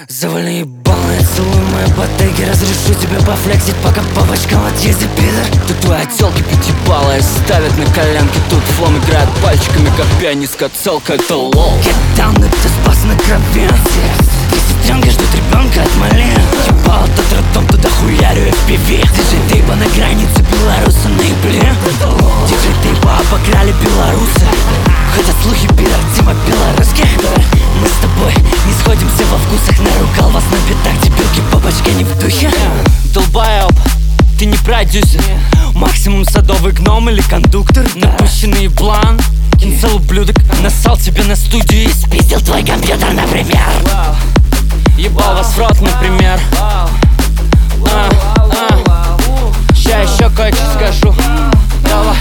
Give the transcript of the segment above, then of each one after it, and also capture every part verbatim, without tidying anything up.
Завали ебало, я целую мои ботеги. Разрешу тебе пофлексить, пока по бочкам отъездит пидор. Тут твои тёлки пятибалые ставят на коленки. Тут флом играет пальчиками, как пианистка. Целка это лол. Get down, это спас на крови. Три сестренки ждут ребенка от малин. Ебал тот роддом, туда хуярю эф пи ви. Диджей Тейпа на границе Беларуси наебли. Диджей Тейпа обокрали белорусы. Хотя слухи пидор, Тима белорусских. Мы с тобой не сходимся во вкусах. Наругал вас на битах, дебилки по бочке не в духе. Долбоёб, ты не продюсер. Максимум садовый гном или кондуктор. Напущенный блан, кинцел ублюдок. Нассал тебе на студию и спиздил твой компьютер, например. Ебал вас в рот, например. а, а. Ща еще кое-что скажу. Давай.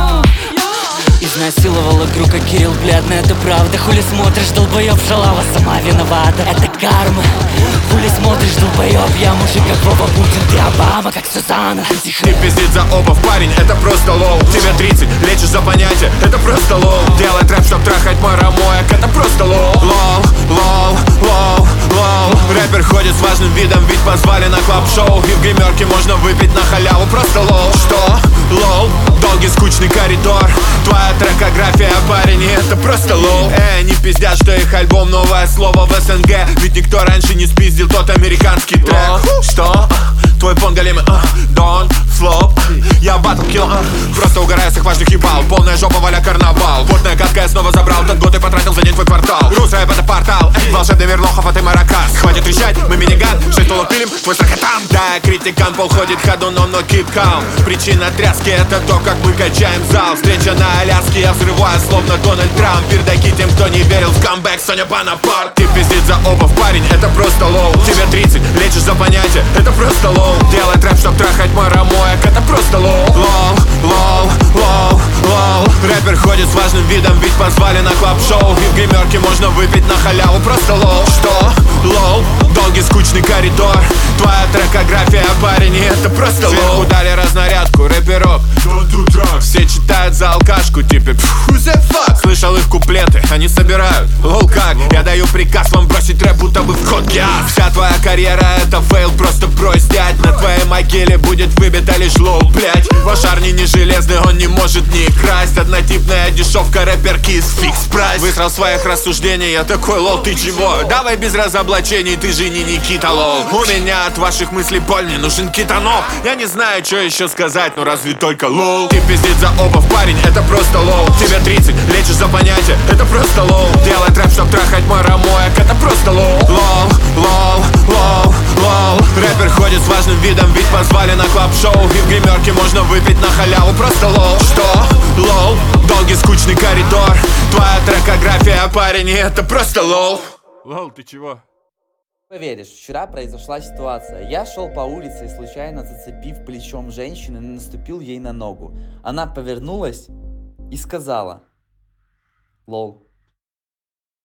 Изнасиловал игру, как Кирилл Бледный, это правда. Хули смотришь, долбоёб, шалава сама виновата. Это карма. Хули смотришь, долбоёб, я мужик, как Вова Путин. Ты Обама, как Сюзанна. Ты пиздит за обувь, парень, это просто лоу. Тебе тридцать, лечишь за понятие, это просто лоу. Делай трэп, чтоб трахать марамоек, это просто лоу. Лоу, лоу, лоу, лоу. Рэпер ходит с важным видом, ведь позвали на клаб-шоу. И в гримерке можно выпить на халяву, просто лоу. Что? Лоу, долгий скучный коридор. Твоя трекография, парень, и это просто лоу. Эй, не пиздят, что их альбом новое слово в эс эн гэ. Ведь никто раньше не спиздил тот американский трек. Что? Твой фон голимый, uh, don't flop. Я батл килл, uh, просто угораю с их важных ебал. Полная жопа, валя карнавал. Потная катка я снова забрал. Тот год и потратил за день твой квартал. Рус рэп это портал, эй, волшебный мир лохов, а ты маракас. Хватит трещать, мы миниган, шесть толок пилим, твой страх там. Да, критикан, пол ходит ходуном, но keep calm. Причина тряски это то, как мы качаем зал. Встреча на Аляске, я взрываю, словно Дональд Трамп. Пердаки тем, кто не верил в камбэк, Соня Бонапарт. Ты пиздит за обувь, парень, это просто лоу. Тебе тридцать, лечишь за понятие, это просто лоу. Делай трэп, чтоб трахать марамоек, это просто лоу. Лоу, лоу, лоу, лоу. Рэпер ходит с важным видом, ведь позвали на клаб-шоу. И в гримерке можно выпить на халяву, просто лоу. Что? Лоу, долгий скучный коридор. Твоя трекография, парень, и это просто лоу. Сверху дали разнарядку, рэперок, don't do drugs. Все читают за алкашку, типа who the fuck? Слышал их куплеты, они собирают, лол как? Я даю приказ вам бросить рэп, будто бы в ход газ. Вся твоя карьера это фейл, просто брось, дядь. На твоей могиле будет выбита лишь лол, блять. Ваш Арни не железный, он не может не красть. Однотипная дешевка рэперки из фикс прайс. Высрал своих рассуждений, я такой лол, ты чего? Давай без разоблачений, ты же не Никита, лол. У меня от ваших мыслей боль, мне нужен китанов. Я не знаю, что еще сказать, но разве только лол. Ты пиздит за обувь, парень, это просто лоу. Тебе тридцать, лечишь за понятие, это просто лоу. Делай трэп, чтоб трахать марамоек, это просто лоу. Лоу, лоу, лоу, лоу. Рэпер ходит с важным видом, ведь позвали на клаб-шоу. И в гримерке можно выпить на халяву, просто лоу. Что? Лоу, долгий скучный коридор. Твоя трекография, парень, и это просто лоу. Лол, ты чего? Поверишь, вчера произошла ситуация. Я шел по улице и случайно, зацепив плечом женщины, наступил ей на ногу. Она повернулась и сказала: лол.